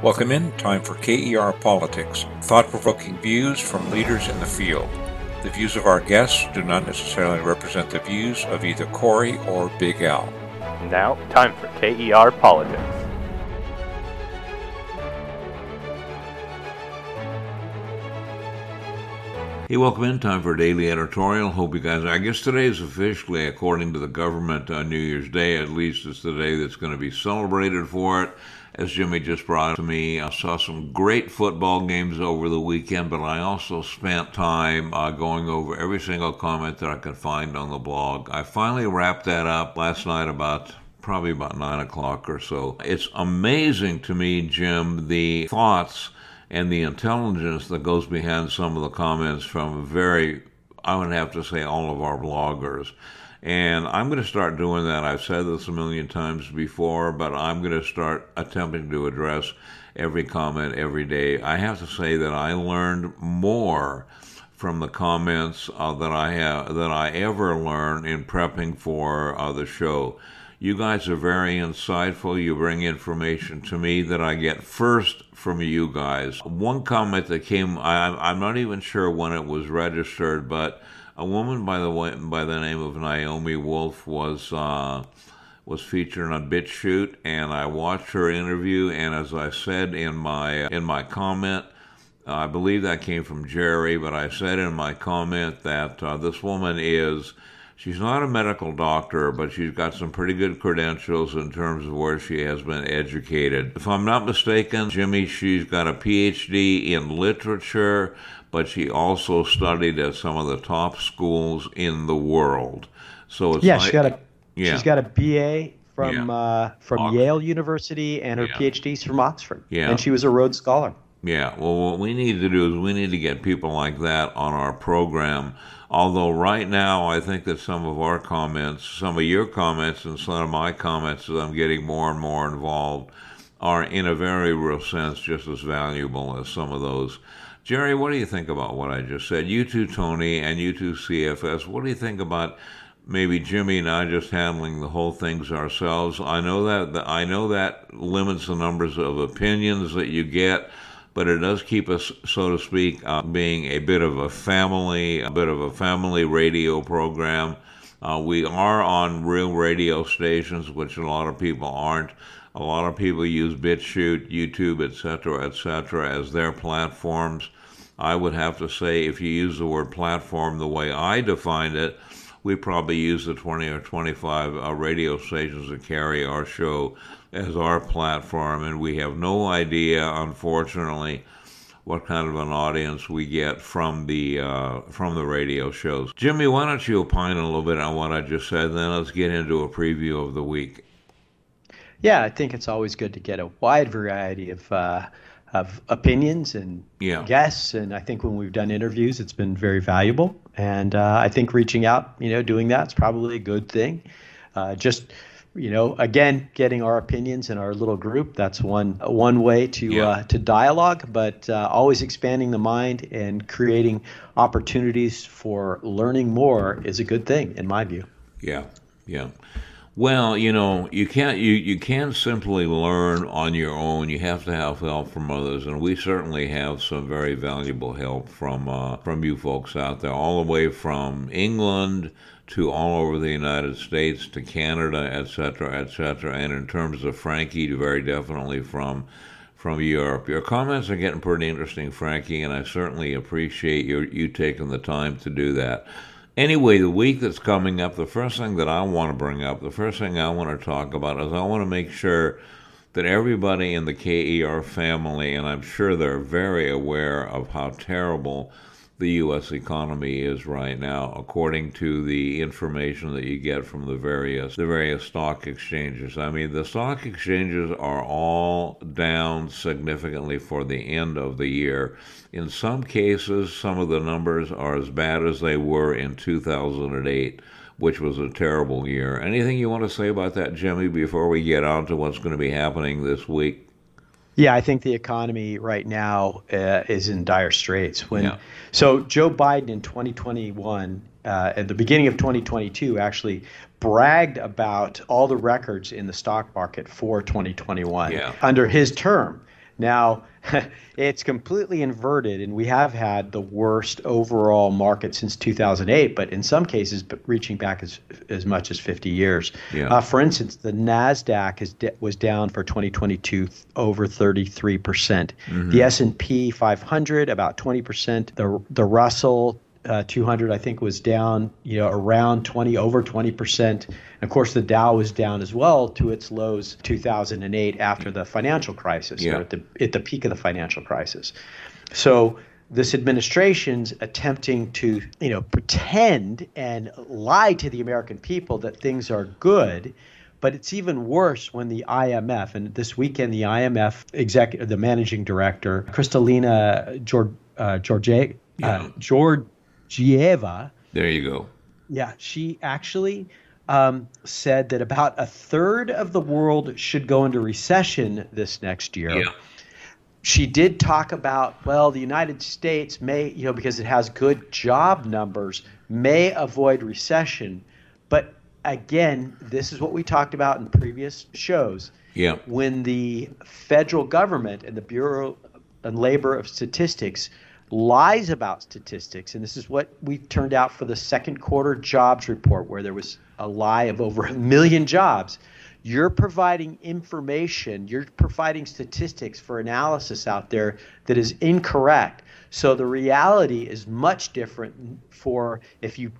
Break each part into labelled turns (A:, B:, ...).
A: Welcome in. Time for KER Politics. Thought-provoking views from leaders in the field. The views of our guests do not necessarily represent the views of either Corey or Big Al.
B: Now, time for KER Politics.
C: Hey, welcome in. Time for a daily editorial. Hope you guys, I guess today is officially, according to the government, New Year's Day. At least it's the day that's going to be celebrated for it. As Jimmy just brought to me, I saw some great football games over the weekend, but I also spent time going over every single comment that I could find on the blog. I finally wrapped that up last night probably about 9 o'clock or so. It's amazing to me, Jim, the thoughts and the intelligence that goes behind some of the comments from I would have to say, all of our bloggers. And I'm going to start doing that. I've said this a million times before, but I'm going to start attempting to address every comment every day. I have to say that I learned more from the comments than I ever learned in prepping for the show. You guys are very insightful. You bring information to me that I get first from you guys. One comment that came, I'm not even sure when it was registered, but a woman by the name of Naomi Wolf was featured on BitChute, and I watched her interview. And as I said in my comment, I believe that came from Jerry, but I said in my comment that this woman she's not a medical doctor, but she's got some pretty good credentials in terms of where she has been educated. If I'm not mistaken, Jimmy, she's got a PhD in literature, but she also studied at some of the top schools in the world. So it's
D: she's got a BA from Yale University, and her PhD's from Oxford. Yeah. And she was a Rhodes Scholar.
C: Yeah, well, what we need to do is we need to get people like that on our program. Although right now I think that some of your comments and some of my comments, as I'm getting more and more involved, are in a very real sense just as valuable as some of those. Jerry, what do you think about what I just said? You too, Tony, and you too, CFS. What do you think about maybe Jimmy and I just handling the whole things ourselves? I know that limits the numbers of opinions that you get, but it does keep us, so to speak, being a bit of a family radio program. We are on real radio stations, which a lot of people aren't. A lot of people use BitChute, YouTube, etc., as their platforms. I would have to say, if you use the word platform the way I defined it, we probably use the 20 or 25 radio stations that carry our show as our platform, and we have no idea, unfortunately, what kind of an audience we get from the radio shows. Jimmy, why don't you opine a little bit on what I just said, then let's get into a preview of the week.
D: Yeah, I think it's always good to get a wide variety of opinions and guests, and I think when we've done interviews, it's been very valuable. And I think reaching out, doing that's probably a good thing. Again, getting our opinions in our little group, that's one way to dialogue, but always expanding the mind and creating opportunities for learning more is a good thing, in my view.
C: Yeah. Well, you can't simply learn on your own. You have to have help from others, and we certainly have some very valuable help from you folks out there, all the way from England to all over the United States to Canada, etc., and in terms of Frankie, very definitely from Europe. Your comments are getting pretty interesting, Frankie, and I certainly appreciate you taking the time to do that. Anyway, the week that's coming up, the first thing I want to talk about is I want to make sure that everybody in the KER family, and I'm sure they're very aware of how terrible the U.S. economy is right now, according to the information that you get from the various stock exchanges. I mean, the stock exchanges are all down significantly for the end of the year. In some cases, some of the numbers are as bad as they were in 2008, which was a terrible year. Anything you want to say about that, Jimmy, before we get on to what's going to be happening this week?
D: Yeah, I think the economy right now is in dire straits. So Joe Biden in 2021, at the beginning of 2022, actually bragged about all the records in the stock market for 2021 under his term. Now, it's completely inverted, and we have had the worst overall market since 2008, but in some cases, reaching back as much as 50 years.
C: Yeah.
D: For instance, the NASDAQ was down for 2022 over 33%. Mm-hmm. The S&P 500, about 20%. The Russell 200, I think, was down, around over 20%. And of course, the Dow was down as well to its lows 2008 after the financial crisis,
C: yeah.
D: or at the peak of the financial crisis. So this administration's attempting to, pretend and lie to the American people that things are good. But it's even worse when the IMF, and this weekend the IMF the managing director, Kristalina Georgieva.
C: There you go.
D: Yeah, she actually said that about a third of the world should go into recession this next year.
C: Yeah.
D: She did talk about, the United States may, because it has good job numbers, may avoid recession. But again, this is what we talked about in previous shows.
C: Yeah.
D: When the federal government and the Bureau of Labor of Statistics lies about statistics, and this is what we turned out for the second quarter jobs report, where there was a lie of over 1 million jobs. You're providing information, you're providing statistics for analysis out there that is incorrect. So the reality is much different for if you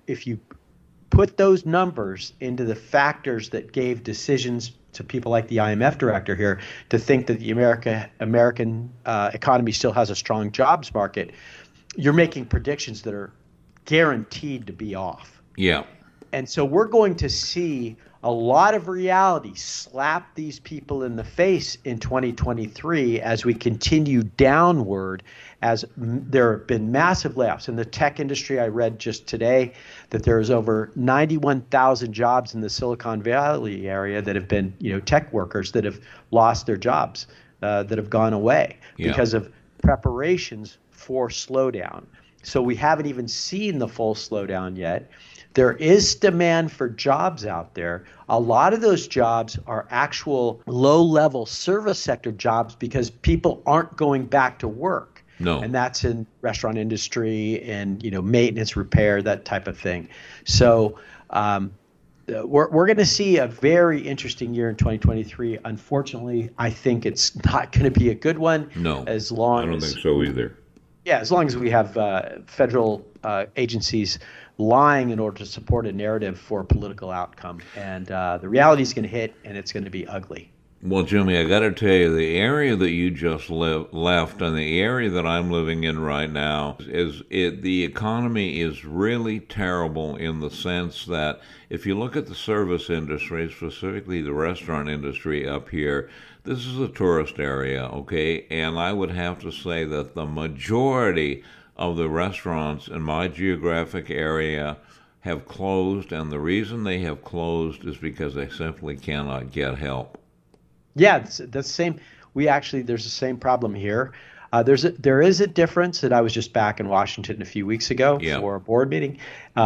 D: put those numbers into the factors that gave decisions to people like the IMF director here to think that the American economy still has a strong jobs market. You're making predictions that are guaranteed to be off.
C: Yeah.
D: And so we're going to see a lot of reality slap these people in the face in 2023 as we continue downward, as there have been massive layoffs. In the tech industry, I read just today that there's over 91,000 jobs in the Silicon Valley area that have been, tech workers that have lost their jobs, that have gone away because of preparations for slowdown. So we haven't even seen the full slowdown yet. There is demand for jobs out there. A lot of those jobs are actual low-level service sector jobs because people aren't going back to work.
C: No.
D: And that's in restaurant industry and, maintenance, repair, that type of thing. So we're going to see a very interesting year in 2023. Unfortunately, I think it's not going to be a good one.
C: No,
D: I
C: don't think so either.
D: Yeah, as long as we have federal agencies lying in order to support a narrative for a political outcome. And the reality is going to hit, and it's going to be ugly.
C: Well, Jimmy, I got to tell you, the area that you just left and the area that I'm living in right now, the economy is really terrible in the sense that if you look at the service industry, specifically the restaurant industry up here, this is a tourist area, okay? And I would have to say that the majority of the restaurants in my geographic area have closed, and the reason they have closed is because they simply cannot get help.
D: Yeah, that's the same. There's the same problem here. There is a difference that I was just back in Washington a few weeks ago for a board meeting.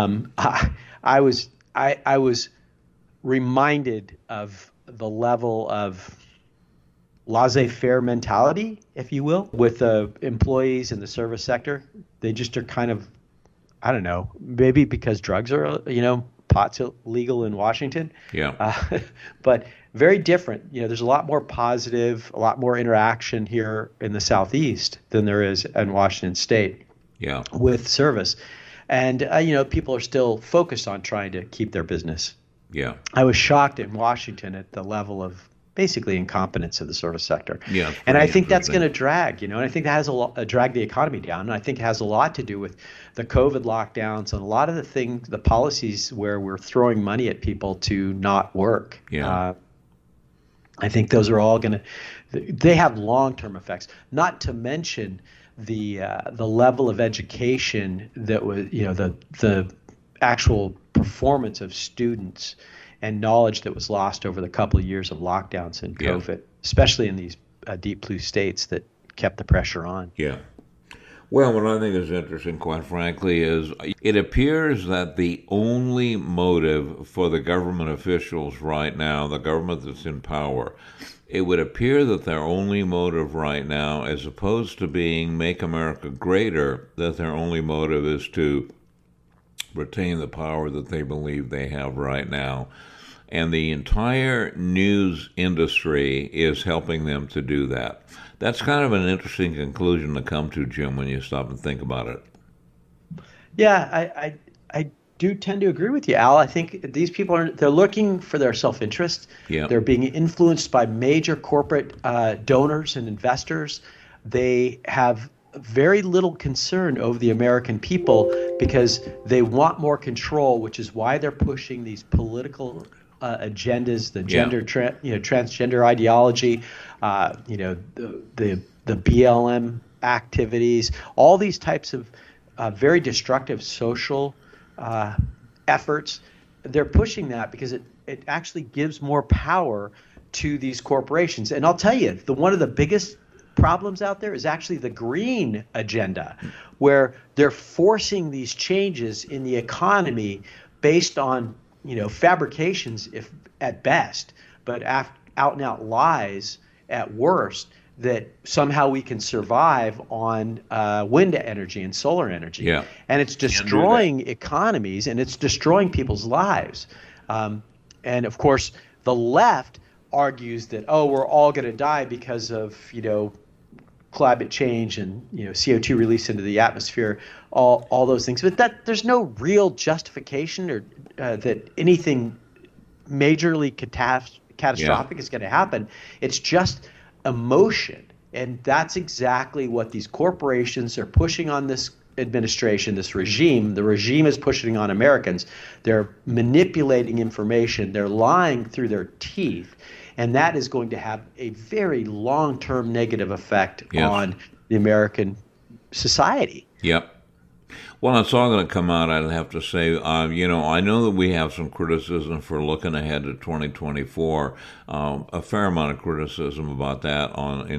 D: I was reminded of the level of laissez-faire mentality, if you will, with the employees in the service sector. They just are kind of, I don't know, maybe because drugs are, pot's illegal in Washington.
C: Yeah.
D: But very different. There's a lot more positive, a lot more interaction here in the Southeast than there is in Washington State.
C: Yeah.
D: With service. And, people are still focused on trying to keep their business.
C: Yeah.
D: I was shocked in Washington at the level of basically incompetence of the service sector.
C: Yeah,
D: and I think that's going to drag, and I think that has drag the economy down. And I think it has a lot to do with the COVID lockdowns and a lot of the policies where we're throwing money at people to not work.
C: Yeah.
D: I think those are all they have long-term effects, not to mention the level of education that was, the actual performance of students and knowledge that was lost over the couple of years of lockdowns and COVID, especially in these deep blue states that kept the pressure on.
C: Yeah. Well, what I think is interesting, quite frankly, is it appears that the only motive for the government officials right now, the government that's in power, it would appear that their only motive right now, as opposed to being make America greater, that their only motive is to retain the power that they believe they have right now. And the entire news industry is helping them to do that. That's kind of an interesting conclusion to come to, Jim, when you stop and think about it.
D: Yeah, I do tend to agree with you, Al. I think these people they're looking for their self-interest.
C: Yeah.
D: They're being influenced by major corporate donors and investors. They have very little concern over the American people because they want more control, which is why they're pushing these political agendas, the gender, transgender ideology, the BLM activities, all these types of very destructive social efforts. They're pushing that because it actually gives more power to these corporations. And I'll tell you, one of the biggest problems out there is actually the green agenda, where they're forcing these changes in the economy based on fabrications, if at best, but out and out lies at worst, that somehow we can survive on wind energy and solar energy.
C: Yeah.
D: And it's destroying economies and it's destroying people's lives. And of course, the left argues that, we're all going to die because of, climate change and, CO2 release into the atmosphere, all those things. But there's no real justification or that anything majorly catastrophic is going to happen. It's just emotion. And that's exactly what these corporations are pushing on this administration, this regime. The regime is pushing on Americans. They're manipulating information. They're lying through their teeth. And that is going to have a very long-term negative effect on the American society.
C: Yep. Well, it's all going to come out, I'd have to say. I know that we have some criticism for looking ahead to 2024. A fair amount of criticism about that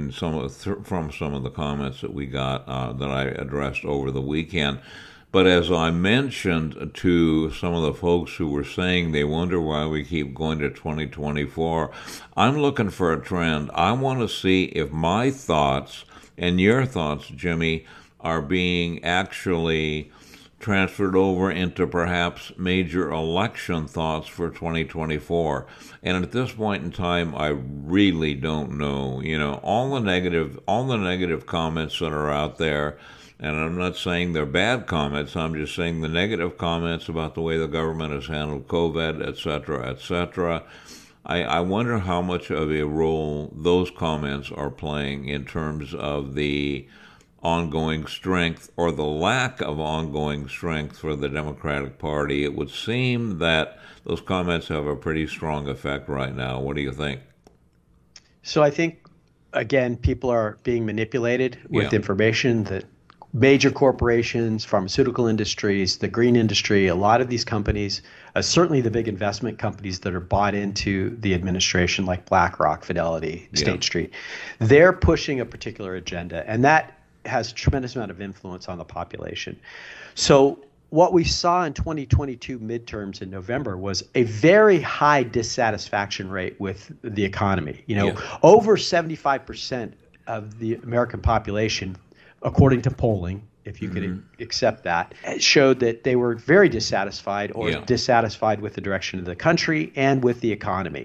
C: from some of the comments that we got that I addressed over the weekend. But as I mentioned to some of the folks who were saying they wonder why we keep going to 2024, I'm looking for a trend. I want to see if my thoughts and your thoughts, Jimmy, are being actually transferred over into perhaps major election thoughts for 2024. And at this point in time, I really don't know. All the negative comments that are out there. And I'm not saying they're bad comments. I'm just saying the negative comments about the way the government has handled COVID, et cetera, et cetera. I wonder how much of a role those comments are playing in terms of the ongoing strength or the lack of ongoing strength for the Democratic Party. It would seem that those comments have a pretty strong effect right now. What do you think?
D: So I think, again, people are being manipulated with information that major corporations, pharmaceutical industries, the green industry, a lot of these companies, certainly the big investment companies that are bought into the administration like BlackRock, Fidelity, State Street, they're pushing a particular agenda, and that has a tremendous amount of influence on the population. So what we saw in 2022 midterms in November was a very high dissatisfaction rate with the economy. Over 75% of the American population, according to polling, if you could accept that, showed that they were very dissatisfied or dissatisfied with the direction of the country and with the economy.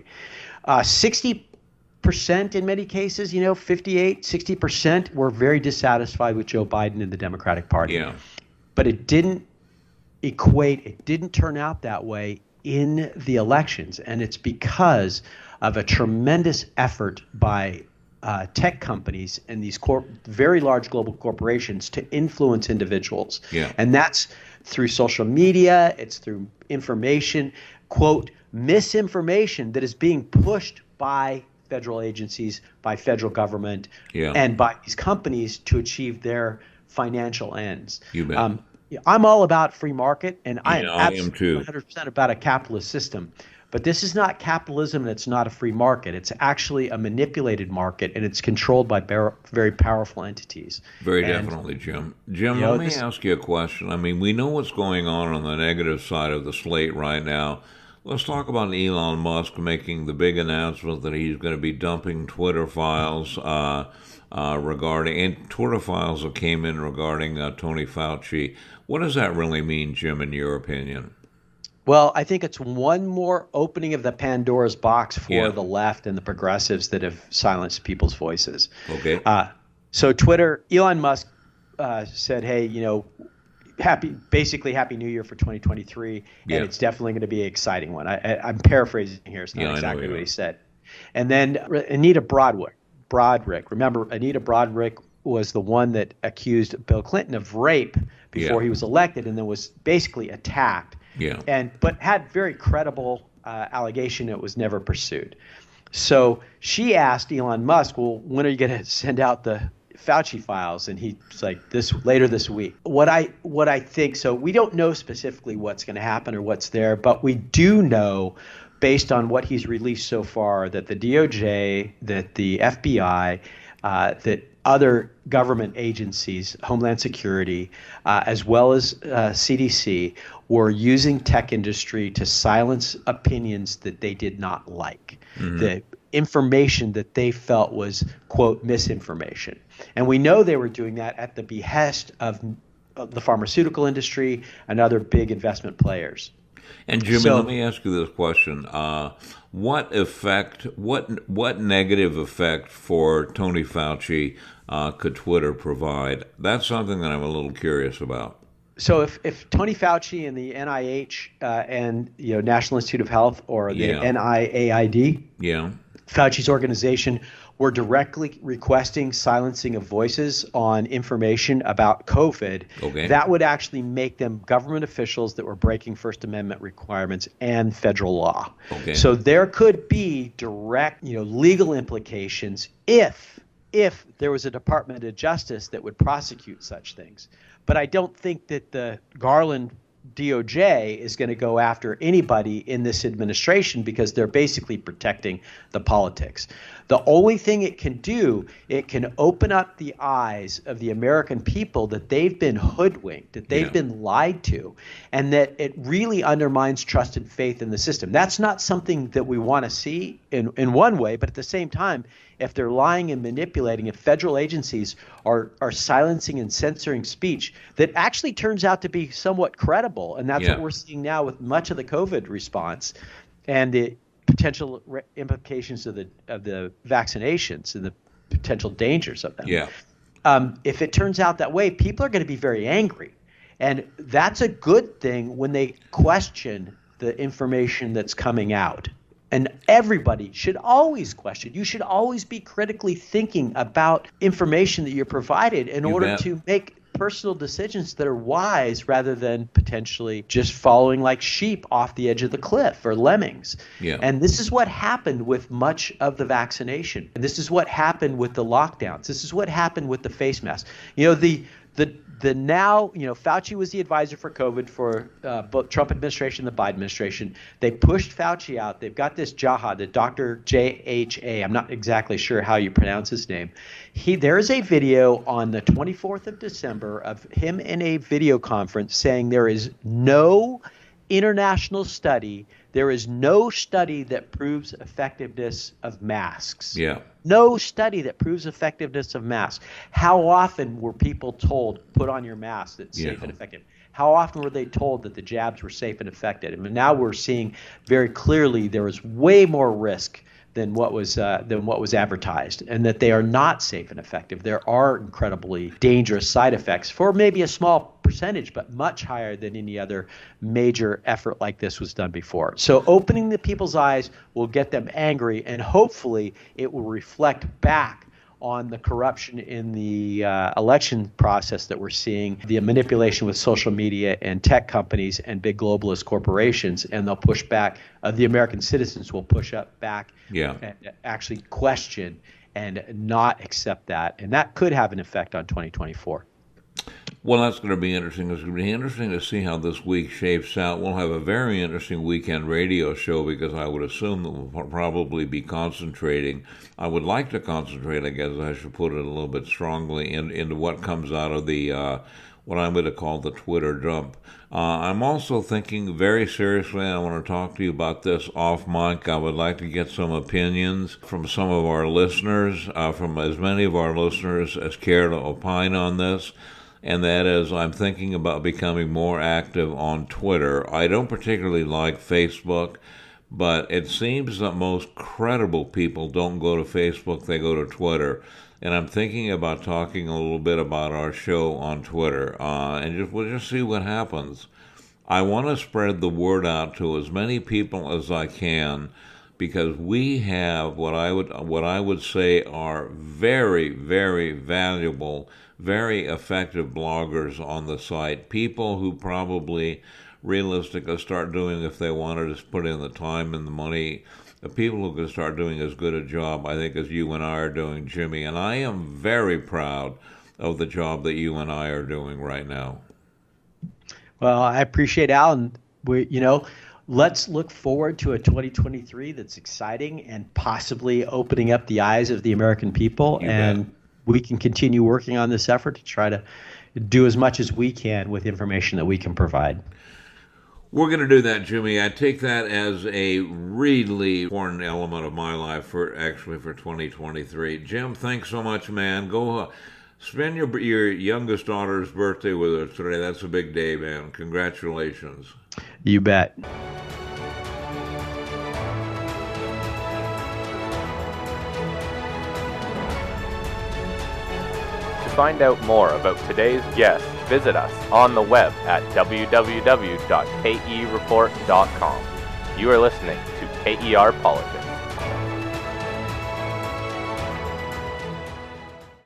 D: 60% in many cases, 58, 60% were very dissatisfied with Joe Biden and the Democratic Party.
C: Yeah.
D: But it didn't turn out that way in the elections. And it's because of a tremendous effort by tech companies and these very large global corporations to influence individuals.
C: Yeah.
D: And that's through social media, it's through information, quote, misinformation that is being pushed by federal agencies, by federal government, and by these companies to achieve their financial ends.
C: You bet.
D: I'm all about free market, and I am
C: absolutely
D: 100% about a capitalist system. But this is not capitalism, and it's not a free market. It's actually a manipulated market, and it's controlled by very powerful entities.
C: Definitely, Jim. Jim, let me ask you a question. I mean, we know what's going on the negative side of the slate right now. Let's talk about Elon Musk making the big announcement that he's going to be dumping Twitter files regarding Twitter files that came in regarding Tony Fauci. What does that really mean, Jim, in your opinion?
D: Well, I think it's one more opening of the Pandora's box for the left and the progressives that have silenced people's voices.
C: Okay.
D: So Twitter, Elon Musk said, hey, Happy New Year for 2023, and it's definitely going to be an exciting one. I'm paraphrasing here. It's not exactly what he said. And then Anita Broderick. Remember, Anita Broderick was the one that accused Bill Clinton of rape before he was elected, and then was basically attacked. But had very credible allegation. It was never pursued. So she asked Elon Musk, well, when are you going to send out the Fauci files? And he's like, later this week. What I think, so we don't know specifically what's going to happen or what's there, but we do know, based on what he's released so far, that the DOJ, that the FBI, that other government agencies, Homeland Security, as well as CDC, were using tech industry to silence opinions that they did not like. The information that they felt was, quote, misinformation. And we know they were doing that at the behest of the pharmaceutical industry and other big investment players.
C: And Jimmy, let me ask you this question: what negative effect for Tony Fauci could Twitter provide? That's something that I'm a little curious about.
D: So if Tony Fauci and the NIH and National Institute of Health, or the NIAID, Fauci's organization, were directly requesting silencing of voices on information about COVID, that would actually make them government officials that were breaking First Amendment requirements and federal law. So there could be direct, legal implications if there was a Department of Justice that would prosecute such things. But I don't think that the Garland DOJ is going to go after anybody in this administration, because they're basically protecting the politics. The only thing it can do, it can open up the eyes of the American people that they've been hoodwinked, that they've been lied to, and that it really undermines trust and faith in the system. That's not something that we want to see in one way, but at the same time, if they're lying and manipulating, if federal agencies are silencing and censoring speech that actually turns out to be somewhat credible, and that's what we're seeing now with much of the COVID response and the potential implications of the vaccinations and the potential dangers of them. If it turns out that way, people are going to be very angry, and that's a good thing when they question the information that's coming out. And everybody should always question. You should always be critically thinking about information that you're provided in order to make personal decisions that are wise, rather than potentially just following like sheep off the edge of the cliff or lemmings. And this is what happened with much of the vaccination. And this is what happened with the lockdowns. This is what happened with the face mask. Fauci was the advisor for COVID for both Trump administration and the Biden administration. They pushed Fauci out. They've got this Jaha, the Dr. J.H.A. I'm not exactly sure how you pronounce his name. There is a video on the 24th of December of him in a video conference saying there is no international study, there is no study that proves effectiveness of masks. No study that proves effectiveness of masks. How often were people told, put on your mask, that's safe and effective? How often were they told that the jabs were safe and effective? And now we're seeing very clearly there is way more risk than what was advertised, and that they are not safe and effective. There are incredibly dangerous side effects for maybe a small percentage, but much higher than any other major effort like this was done before. So opening the people's eyes will get them angry, and hopefully it will reflect back on the corruption in the election process that we're seeing, the manipulation with social media and tech companies and big globalist corporations, and they'll push back. The American citizens will push up back and actually question and not accept that. And that could have an effect on 2024.
C: Well, that's going to be interesting. It's going to be interesting to see how this week shapes out. We'll have a very interesting weekend radio show, because I would assume that we'll probably be concentrating. I would like to concentrate, I guess I should put it a little bit strongly, into what comes out of the what I'm going to call the Twitter dump. I'm also thinking very seriously, I want to talk to you about this off mic. I would like to get some opinions from some of our listeners, from as many of our listeners as care to opine on this. And that is, I'm thinking about becoming more active on Twitter. I don't particularly like Facebook, but it seems that most credible people don't go to Facebook, they go to Twitter. And I'm thinking about talking a little bit about our show on Twitter, and we'll just see what happens. I want to spread the word out to as many people as I can, because we have what I would say are very, very valuable, very effective bloggers on the site. People who probably realistically start doing, if they wanted to put in the time and the money, the people who can start doing as good a job, I think, as you and I are doing, Jimmy. And I am very proud of the job that you and I are doing right now.
D: Well, I appreciate Al, and let's look forward to a 2023 that's exciting and possibly opening up the eyes of the American people. And we can continue working on this effort to try to do as much as we can with information that we can provide.
C: We're going to do that, Jimmy. I take that as a really important element of my life for 2023. Jim, thanks so much, man. Go spend your youngest daughter's birthday with her today. That's a big day, man. Congratulations.
D: You bet.
B: To find out more about today's guest, visit us on the web at www.kereport.com. You are listening to KER Politics.